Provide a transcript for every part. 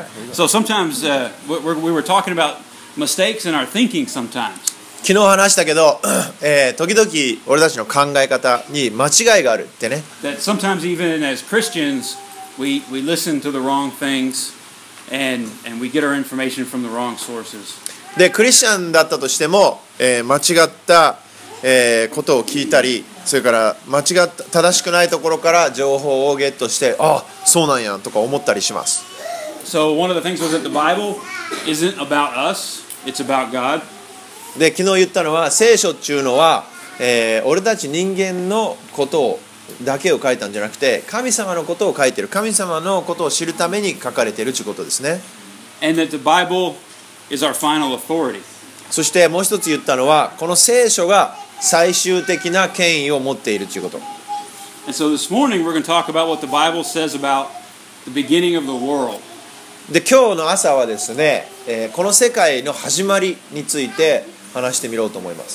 So sometimes we were talking about mistakes in our thinking sometimes. 昨日話したけど、時々俺たちの考え方に間違いがあるってね。 That sometimes even as Christians, we listen to the wrong things and we get our information from the wrong sources. で、クリスチャンだったとしても、間違った、ことを聞いたり、それから正しくないところから情報をゲットして、あ、そうなんやとか思ったりします。 So one of the things was that the Bible isn't about us, it's about God. で、昨日言ったのは聖書っていうのは、俺たち人間のことだけを書いたんじゃなくて、神様のことを書いてる、神様のことを知るために書かれているということですね。 And that the Bible is our final authority. そしてもう一つ言ったのは、この聖書が最終的な権威を持っているということ。 And so this morning we're going to talk about what the Bible says about the beginning of the world. で、今日の朝はですね、この世界の始まりについて話してみようと思います。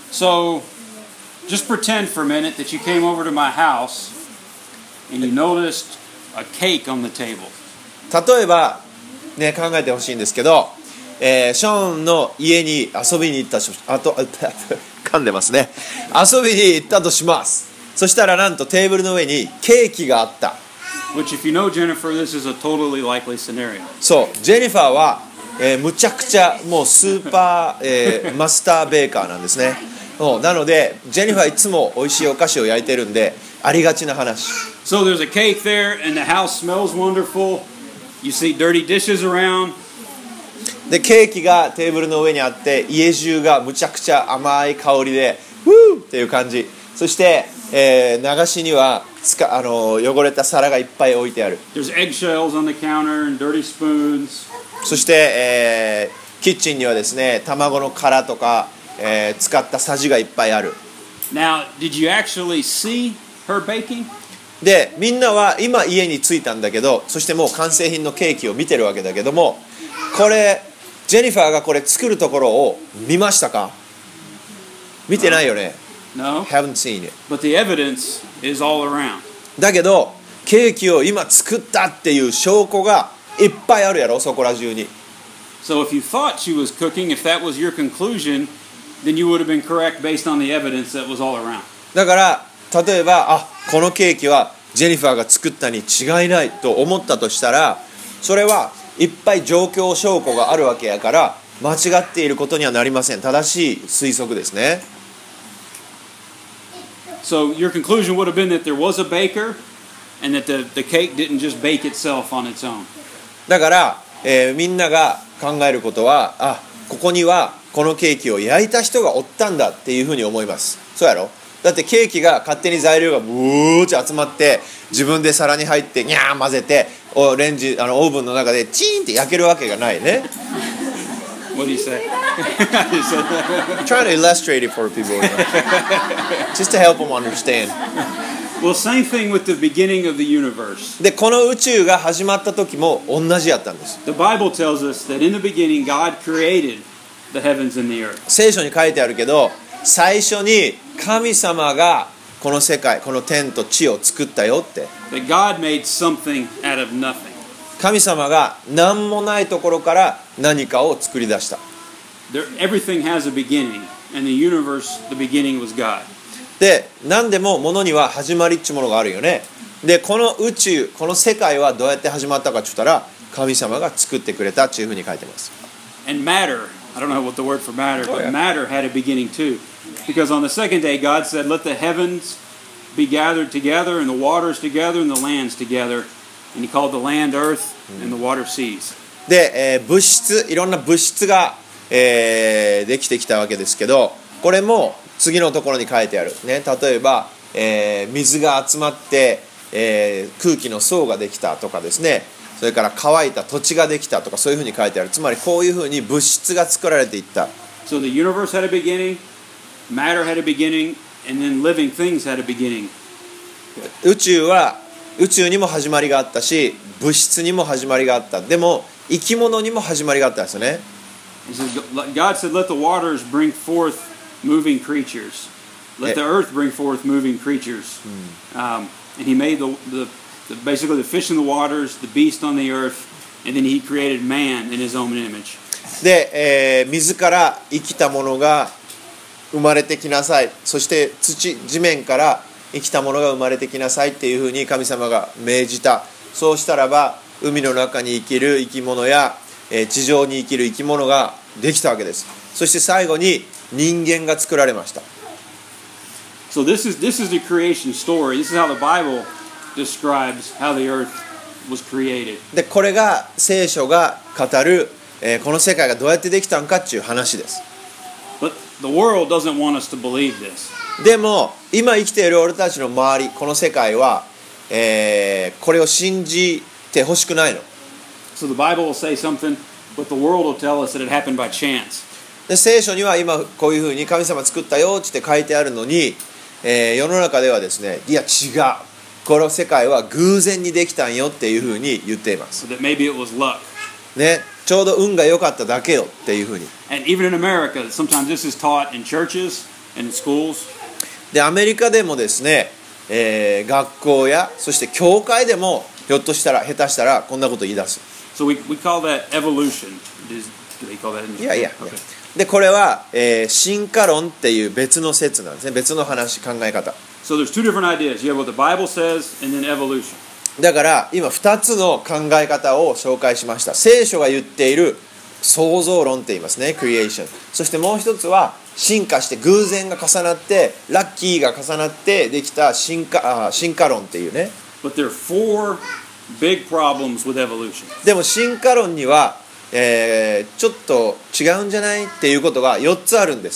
So just pretend for a minute that you came over to my house and you noticed a cake on the table. 例えば、ね、考えてほしいんですけど、ショーンの家に遊びに行った噛んでますね。遊びに行ったとします。そしたらなんとテーブルの上にケーキがあった。 Which, if you know Jennifer, this is a totally likely scenario. そう、ジェニファーは、むちゃくちゃもうスーパー、マスターベーカーなんですね。なのでジェニファーいつも美味しいお菓子を焼いてるんでありがちな話。 So there's a cake there, and the house smells wonderful. You see dirty dishes around. でケーキがテーブルの上にあって家中がむちゃくちゃ甘い香りでウーっていう感じ。そして、流しには汚れた皿がいっぱい置いてある。 There's eggshells on the counter and dirty spoons. そして、キッチンにはですね卵の殻とか、使ったさじがいっぱいある。 Now, did you actually see her baking? でみんなは今家に着いたんだけど、そしてもう完成品のケーキを見てるわけだけども、これジェニファーがこれ作るところを見ましたか？見てないよね。 No. Haven't seen it. But the evidence is all around. だけどケーキを今作ったっていう証拠がいっぱいあるやろ、そこら中に。 So if you thought she was cooking, if that was your conclusion, then you would have been correct based on the evidence that was all around. だから例えばこのケーキはジェニファーが作ったに違いないと思ったとしたら、それはいっぱい状況証拠があるわけやから間違っていることにはなりません。正しい推測ですね。 So your conclusion would have been that there was a baker and that the cake didn't just bake itself on its own. だから、みんなが考えることは、ここにはこのケーキを焼いた人がおったんだっていうふうに思います。そうやろ？だってケーキが勝手に材料がブーって集まって自分で皿に入ってニャー混ぜてオーブンの中でチーンって焼けるわけがないね。 What do you say? I'm trying to illustrate it for people, just to help them understand. Well, same thing with the beginning of the universe. でこの宇宙が始まった時も同じやったんです。 The Bible tells us that in the beginning God created the heavens and the earth. 聖書に書いてあるけど、最初に神様がこの世界、この天と地を作ったよって。 That God made something out of nothing. 神様が何もないところから何かを作り出した。 Everything has a beginning, and the universe, the beginning was God. で、何でも物には始まりっていうものがあるよね。で、この宇宙、この世界はどうやって始まったかって言ったら、神様が作ってくれたっていうふうに書いてます。 And matter, I don't know what the word for matter, but matter had a beginning too. Because on the second day, God said, let the heavens be gathered together, and the waters together, and the lands together. And he called the land earth, and the water seas. で、物質、いろんな物質が、できてきたわけですけど、これも次のところに書いてある。ね、例えば、水が集まって、空気の層ができたとかですね、それから乾いた土地ができたとかそういうふうに書いてある。つまりこういうふうに物質が作られていった。 So the universe had a beginning, matter had a beginning, and then living things had a beginning. 宇宙にも始まりがあったし、物質にも始まりがあった。でも生き物にも始まりがあったんですよね。 God said, let the waters bring forth moving creatures. Let the earth bring forth moving creatures. And he made basically the fish in the waters, the beast on the earth, and then he created man in his own image. で、水から生きたものが生まれてきなさい、そして地面から生きたものが生まれてきなさいっていうふうに神様が命じた。そうしたらば海の中に生きる生き物や地上に生きる生き物ができたわけです。そして最後に人間が作られました。 So this is the creation story. This is how the Bible describes how the earth was created. でこれが聖書が語る、この世界がどうやってできたのかっていう話です。 But the world doesn't want us to believe this. でも今生きている俺たちの周り、この世界は、これを信じてほしくないの。 So the Bible will say something, but the world will tell us that it happened by chance. で聖書には今こういうふうに神様作ったよって書いてあるのに、世の中ではですね、いや違う、この世界は偶然にできたんよっていうふうに言っています。 So that maybe it was luck. ね、ちょうど運が良かっただけよっていうふうに。 And even in America, sometimes this is taught in churches and in schools. でアメリカでもですね、学校やそして教会でもひょっとしたら下手したらこんなこと言い出す。 So we call that evolution. Do they call that in? いやいや。 Okay. でこれは、進化論っていう別の説なんですね。別の話、考え方。 So there's two different ideas. You have what the Bible says and then evolution. だから今2つの考え方を紹介しました。聖書が言っている創造論って言いますね、クリエーション。そしてもう一つは進化して偶然が重なってラッキーが重なってできた進化論っていうね。 But there are four big problems with evolution. でも進化論には、ちょっと違うんじゃないっていうことが4つあるんです。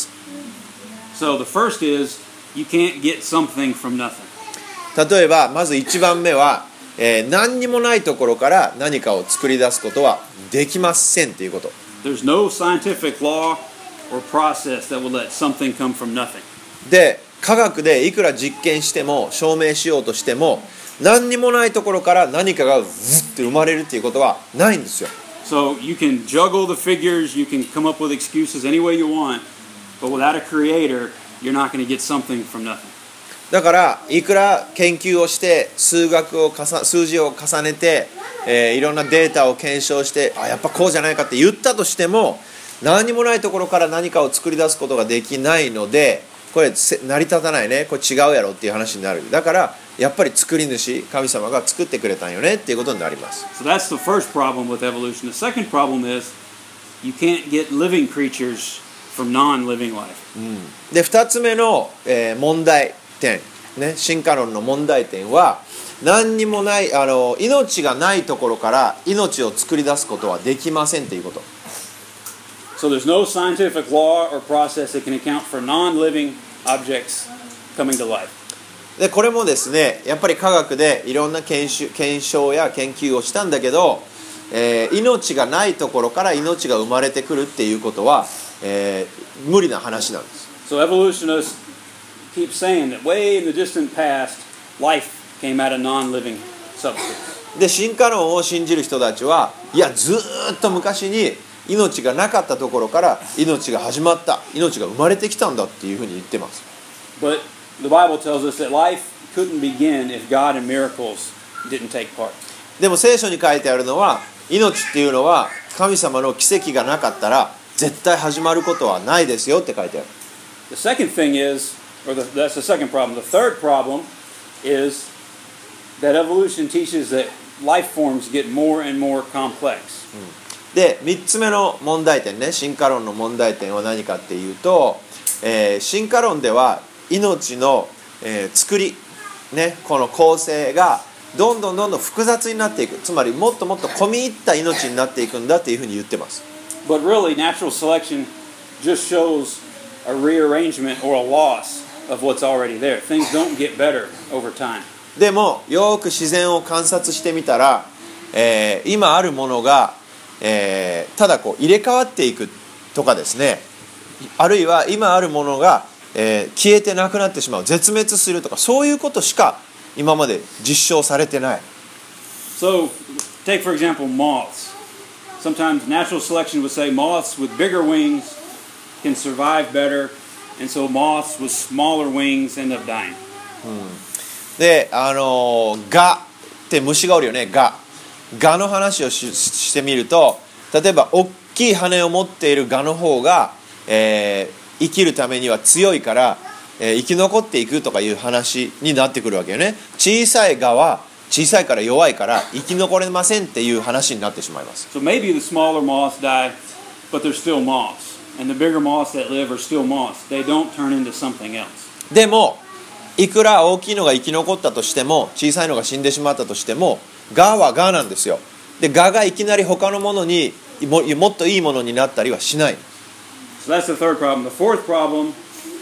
So the first is you can't get something from nothing. 例えばまず1番目は、何にもないところから何かを作り出すことはできませんっていうこと。 There's no scientific law or process that will let something come from nothing. で科学でいくら実験しても証明しようとしても何にもないところから何かがズッて生まれるっていうことはないんですよ。 So you can juggle the figures, you can come up with excuses any way you want, but without a creator, you're not going to get something from nothing. だからいくら研究をして数字を重ねて、いろんなデータを検証してやっぱこうじゃないかって言ったとしても何にもないところから何かを作り出すことができないのでこれ成り立たないね、これ違うやろっていう話になる。だからやっぱり作り主神様が作ってくれたんよねっていうことになります。 So that's the first problem with evolution. The second problem is you can't get living creatures from non-living life. で2つ目の、問題点、ね、進化論の問題点は何にもない命がないところから命を作り出すことはできませんということ。 So there's no scientific law or process that can account for non-living objects coming to life. でこれもですねやっぱり科学でいろんな検証や研究をしたんだけど、命がないところから命が生まれてくるっていうことは、無理な話なんです。 So evolutionists keep saying that way in the distant past, life came out of non-living substance. で進化論を信じる人たちはいやずっと昔に命がなかったところから命が始まった、命が生まれてきたんだっていうふうに言ってます。 But the Bible tells us that life couldn't begin if God and miracles didn't take part. でも聖書に書いてあるのは命っていうのは神様の奇跡がなかったら絶対始まることはないですよって書いてある。 The second thing is, that's the second problem. The third problem is that evolution teaches that life forms get more and more complex. で3つ目の問題点ね、進化論の問題点は何かっていうと、進化論では命の、作り、ね、この構成がどんどん複雑になっていく、つまりもっともっと込み入った命になっていくんだっていうふうに言ってます。 But really, natural selection just shows a rearrangement or a loss of what's already there. Things don't get better over time. でもよく自然を観察してみたら、今あるものが、ただこう入れ替わっていくとかですね、あるいは今あるものが、消えてなくなってしまう、絶滅するとかそういうことしか今まで実証されてない。 So, take for example moths. Sometimes natural selection would say moths with bigger wings can survive better, and so moths with smaller wings end up dying. でガって虫がおるよね。ガ蛾の話をしてみると、例えば大きい羽を持っている蛾の方が、生きるためには強いから、生き残っていくとかいう話になってくるわけよね。小さい蛾は小さいから弱いから生き残れませんっていう話になってしまいます。 So maybe the smaller moths die, but they're still moths. And the bigger moths that live are still moths. They don't turn into something else. でもいくら大きいのが生き残ったとしても、小さいのが死んでしまったとしても、蛾は蛾なんですよ。で、蛾がいきなり他のものにもっといいものになったりはしない。 So that's the third problem. The fourth problem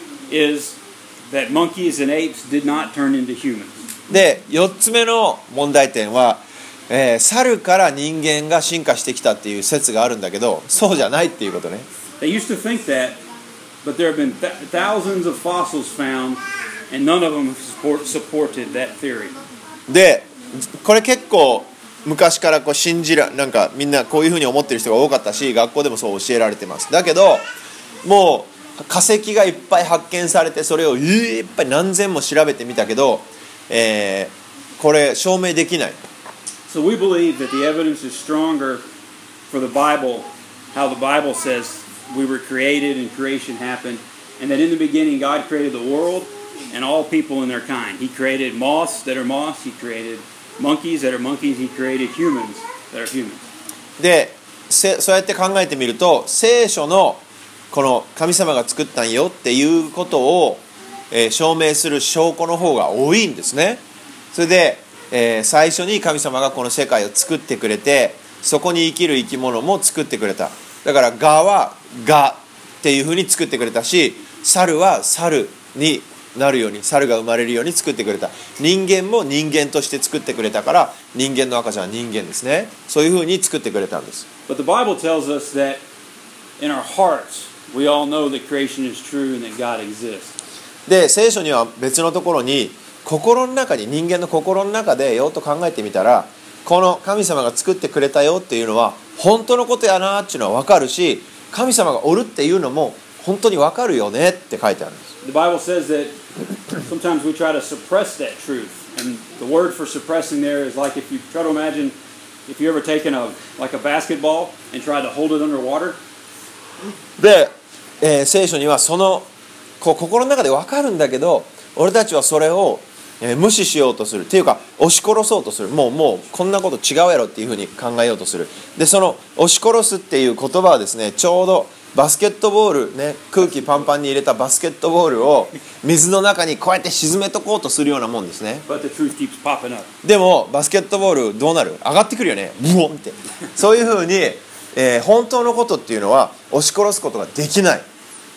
is that monkeys and apes did not turn into humans. で、4つ目の問題点は、猿から人間が進化してきたっていう説があるんだけど、そうじゃないっていうことね。 They used to think that, but there have been thousands of fossils found, and none of them supported that theory. で、これ結構昔からこうなんかみんなこういうふうに思ってる人が多かったし、学校でもそう教えられてます。だけどもう化石がいっぱい発見されて、それをいっぱい何千も調べてみたけど、これ証明できない。 So we believe that the evidence is stronger for the Bible, how the Bible says we were created and creation happened, and that in the beginning God created the world and all people in their kind. He created moths that are moths, He created monkeys that are monkeys, He created humans that are humans. で、そうやって考えてみると、聖書のこの神様が作ったんよっていうことを、証明する証拠の方が多いんですね。それで、最初に神様がこの世界を作ってくれて、そこに生きる生き物も作ってくれた。だから蛾は蛾っていうふうに作ってくれたし、猿は猿になるように、猿が生まれるように作ってくれた。人間も人間として作ってくれたから、人間の赤ちゃんは人間ですね。そういうふうに作ってくれたんです。 But the Bible tells us that in our hearts we all know that creation is true and that God exists. で、聖書には別のところに、心の中に、人間の心の中でよっと考えてみたら、この神様が作ってくれたよっていうのは本当のことやなっていうのは分かるし、神様がおるっていうのも本当に分かるよねって書いてあるんです。 The Bible says that sometimes we try to suppress that truth, and the word for suppressing there is like if you try to imagine if you ever taken a basketball and tried to hold it underwater. で、聖書にはその心の中で分かるんだけど、俺たちはそれを無視しようとするっていうか、押し殺そうとする。もうこんなこと違うやろっていうふうに考えようとする。で、その押し殺すっていう言葉はですね、ちょうどバスケットボールね、空気パンパンに入れたバスケットボールを水の中にこうやって沈めとこうとするようなもんですね。 But the truth keeps popping up. でもバスケットボールどうなる？上がってくるよね。ブオンって。そういうふうに、本当のことっていうのは押し殺すことができない。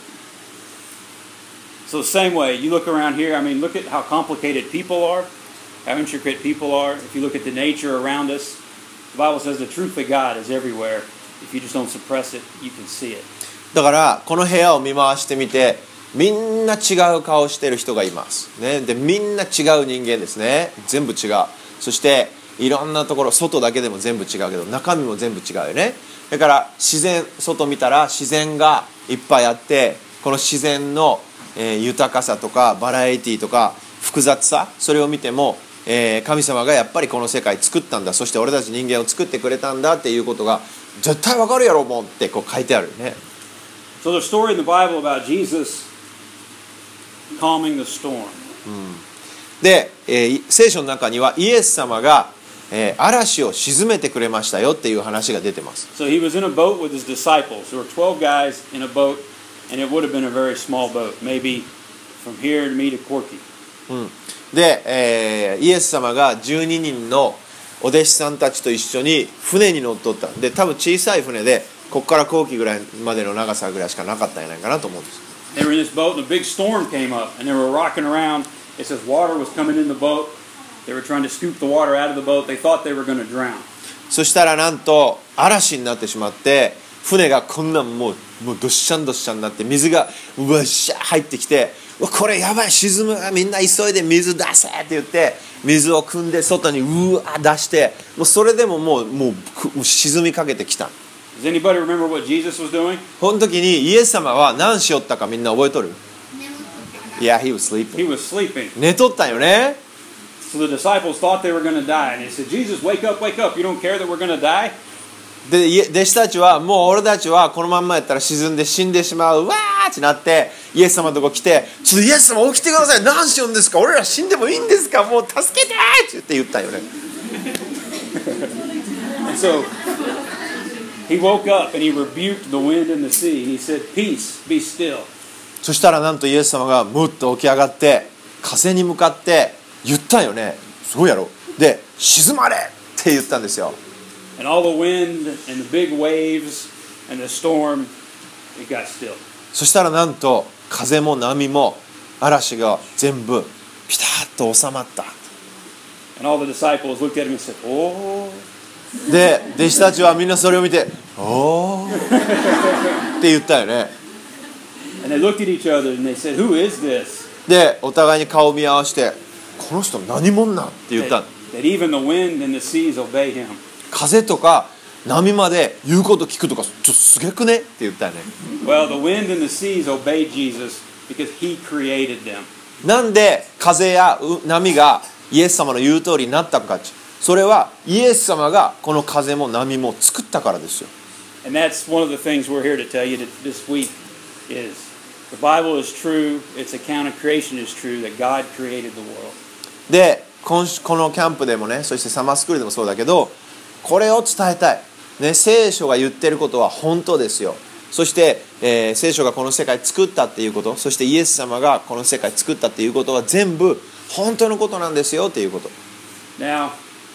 So the same way, you look around here, I mean, look at how complicated people are, how intricate people are. If you look at the nature around us, the Bible says the truth of God is everywhere. If you just don't suppress it, you can see it. だからこの部屋を見回してみて、みんな違う顔してる人がいます、ね、でみんな違う人間ですね。全部違う。そしていろんなところ、外だけでも全部違うけど中身も全部違うよね。だから自然、外見たら自然がいっぱいあって、この自然の豊かさとかバラエティとか複雑さ、それを見ても、神様がやっぱりこの世界作ったんだ、そして俺たち人間を作ってくれたんだっていうことが絶対わかるやろもんってこう書いてあるね。 So there's a story in the Bible about Jesus calming the storm. で、聖書の中にはイエス様が、嵐を鎮めてくれましたよっていう話が出てます。 So he was in a boat with his disciples. There were 12 guys in a boat, and it would have been a very small boat, maybe from here to me to Corky. で、イエス様が12人のお弟子さんたちと一緒に船に乗っとった。で、多分小さい船で、ここから後期ぐらいまでの長さぐらいしかなかったんじゃないかなと思うんです。 They were in this boat, and a big storm came up, and they were rocking around. It says water was coming in the boat. They were trying to scoop the water out of the boat. They thought they were going to drown. そしたらなんと嵐になってしまって、船がこんなんもうどっしゃんどっしゃんになって、水がうわっしゃ入ってきて、これやばい、沈む、みんな急いで水出せって言って水を汲んで外にうわ出して、もうそれでももう沈みかけてきた。 Does anybody remember what Jesus was doing? この時にイエス様は何しよったかみんな覚えとる？ Yeah, he was sleeping. He was sleeping. 寝とったんよね。 So the disciples thought they were going to die, and they said, Jesus, wake up, wake up. You don't care that we're going to die? で弟子たちはもう俺たちはこのまんまやったら沈んで死んでしまうわーってなってイエス様のとこ来てちょっとイエス様起きてください何しようんですか俺ら死んでもいいんですかもう助けてって言ったよね。 And so he woke up and he rebuked the wind and the sea and he said, Peace, be still. そしたらなんとイエス様がむっと起き上がって風に向かって言ったよね。すごいやろ。で沈まれって言ったんですよ。 And all the wind and the big waves and the storm, it got still. そしたらなんと風も波も嵐が全部ピタッと収まった。 And all the disciples looked at him and said, Oh. で弟子たちはみんなそれを見ておーって言ったよね。 And they looked at each other and they said, Who is this? でお互いに顔を見合わせてこの人何者なんって言った。 That even the wind and the seas obey him. 風とか波まで言うこと聞くとかちょっとすげくねって言ったよね。 Well, the wind and the seas obeyed Jesus because he created them. なんで風や波がイエス様の言う通りになったか、それはイエス様がこの風も波も作ったからですよ。 And that's one of the things we're here to tell you this week is the Bible is true, its account of creation is true, that God created the world. でこのキャンプでもね、そしてサマースクールでもそうだけど、これを伝えたい、ね、聖書が言ってることは本当ですよ。そして、聖書がこの世界作ったっていうこと、そしてイエス様がこの世界作ったっていうことは全部本当のことなんですよっていうこと。 Now,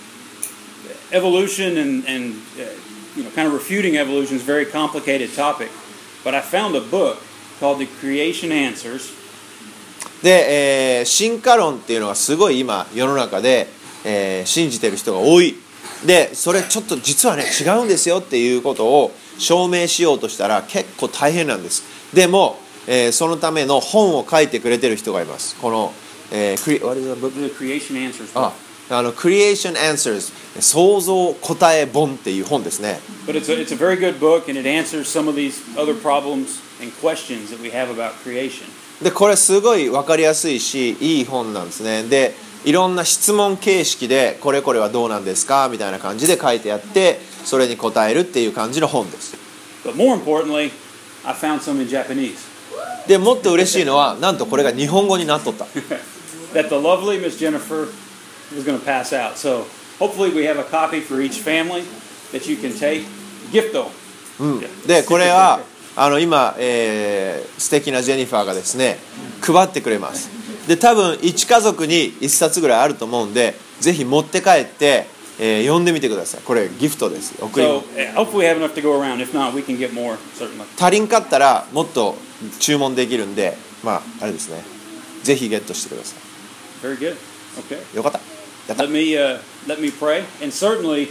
evolution and kind of refuting evolution is a very complicated topic, but I found a book called The Creation Answers. で、進化論っていうのがすごい今世の中で、信じてる人が多い。でそれちょっと実はね違うんですよっていうことを証明しようとしたら結構大変なんです。でも、そのための本を書いてくれてる人がいます。この、 The Creation Answers. Creation Answers 創造答え本っていう本ですね。 But it's a very good book and it answers some of these other problems and questions that we have about creation. でこれすごい分かりやすいしいい本なんですね。でいろんな質問形式でこれはどうなんですかみたいな感じで書いてあってそれに答えるっていう感じの本です。 But more importantly, I found some in Japanese. でもっと嬉しいのはなんとこれが日本語になっとった。 That the lovely Miss Jennifer was going to pass out. So hopefully we have a copy for each family that you can take. Gift though. でこれは今、素敵なジェニファーがですね配ってくれます。で多分1家族に1冊ぐらいあると思うんでぜひ持って帰って、読んでみてください。これギフトです。送り So hopefully we have enough to go around. If not, we can get more certainly. 足りんかったらもっと注文できるんでまああれですねぜひゲットしてくださ Very good. Okay. い。よかったやった。 Let me pray. And certainly,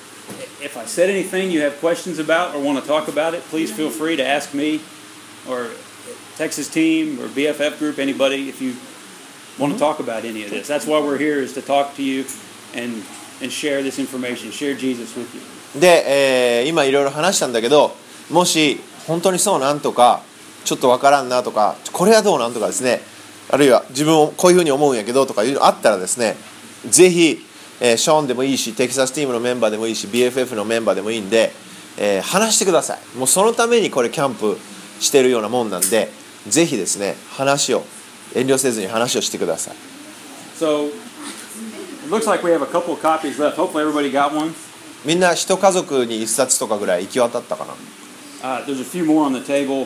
if I said anything you have questions about or want to talk about it, please feel free to ask me or Texas team or BFF group, anybody, if you want to talk about any of this. That's why we're here is to talk to you and share this information, share Jesus with you. で、今いろいろ話したんだけどもし本当にそうなんとかちょっとわからんなとかこれはどうなんとかですねあるいは自分をこういうふうに思うんやけどとかいうのあったらですねぜひ、ショーンでもいいしテキサスチームのメンバーでもいいし BFF のメンバーでもいいんで、話してください。もうそのためにこれキャンプしてるようなもんなんでぜひですね話を遠慮せずに話をしてください。 So, it looks like we have a couple of copies left. Hopefully everybody got one. みんな一家族に一冊とかぐらい行き渡ったかな。 There's a few more on the table.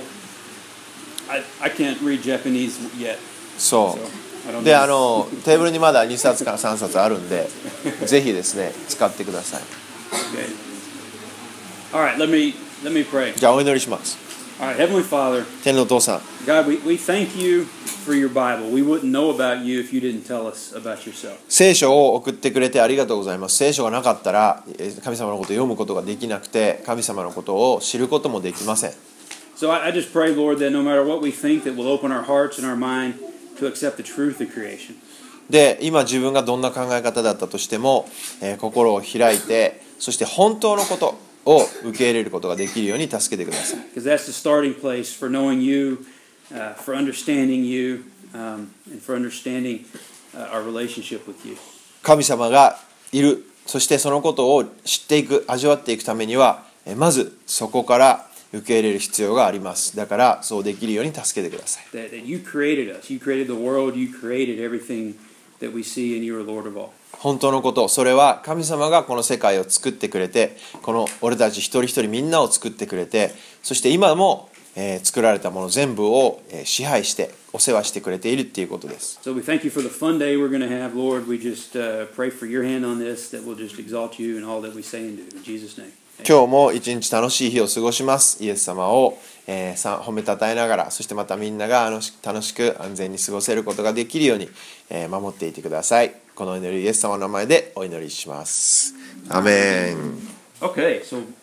I can't read Japanese yet. そ So, I don't うで know. テーブルにまだ2冊か3冊あるんでぜひですね使ってください。 Okay. All right, let me pray. じゃあお祈りします。 All right, Heavenly Father, 天のお父さん God, we thank you for your Bible. We wouldn't know about you if you didn't tell us about yourself. 聖書を送ってくれてありがとうございます。聖書がなかったら神様のことを読むことができなくて神様のことを知ることもできません。 So I just pray, Lord, that no matter what we think, that we'll open our hearts and our mind to accept the truth of creation. で今自分がどんな考え方だったとしても、心を開いてそして本当のことを受け入れることができるように助けてください。 Because that's the starting place for knowing you, for understanding you, and for understanding our relationship with you. 神様がいる、そしてそのことを知っていく、味わっていくためには、まずそこから受け入れる必要があります。だからそうできるように助けてください。 That you created us. You created the world. You created everything that we see, and you are Lord of all. 本当のこと、それは神様がこの世界を作ってくれて、この俺たち一人一人みんなを作ってくれて、そして今も、作られたもの全部を、支配してお世話してくれているっていうことです。 So we thank you for the fun day we're going to have, Lord. We just pray for your hand on this, that we'll just exalt you in all that we say and do. In Jesus' name. 今日も一日楽しい日を過ごします。イエス様を、褒めたたえながら、そしてまたみんなが楽しく安全に過ごせることができるように、守っていてください。この祈りイエス様の名前でお祈りします。アメン。 Okay, so